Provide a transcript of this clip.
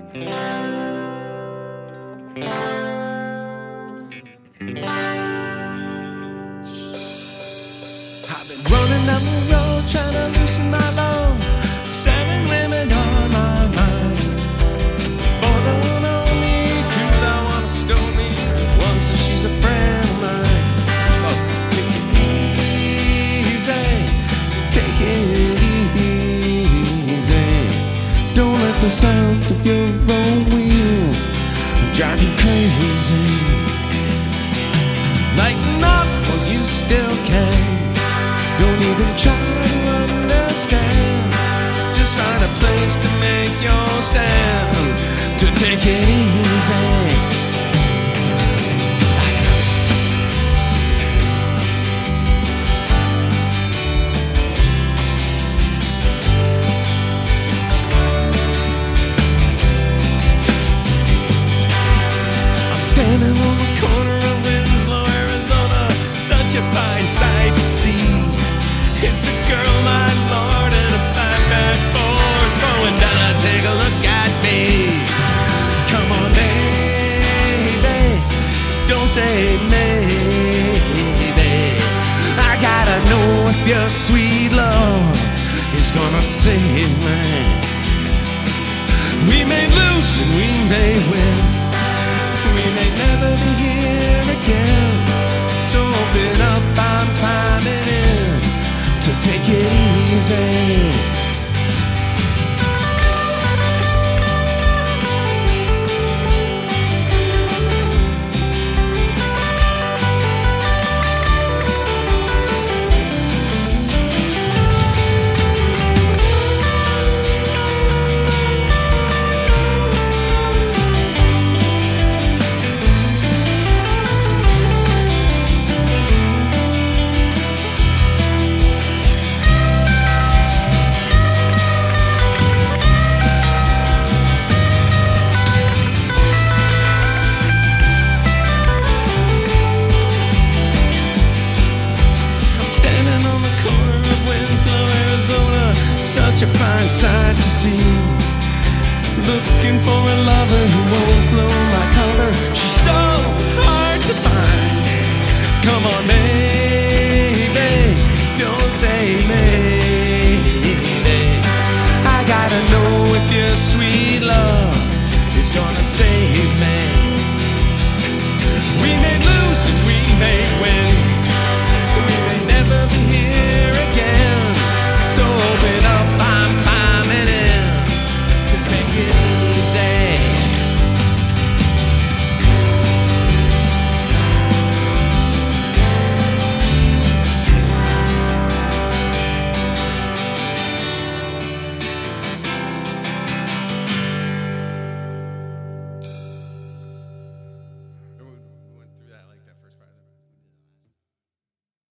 I've been running down the road trying to loosen my load. 7 women on my mind. 4 that wanna own me, 2 that wanna stone me. 1 says she's a friend of mine. Just go, take it easy, take it easy. Don't let the sound of your own wheels drive you crazy. Lighten up while you still can. Don't even try to understand. Just find a place to make your stand. To take it easy. I'm standing on the corner of Winslow, Arizona. Such a fine sight to see. It's a girl, my lord, and a 5x4 slowing down. Take a look at me. Come on, baby. Don't say maybe. I gotta know if your sweet love is gonna save me. We may lose and we may win. We may never be here again. So open up, I'm climbing in. To take it easy. Such a fine sight to see. Looking for a lover who won't blow my cover. She's so hard to find. Come on, baby, don't say maybe.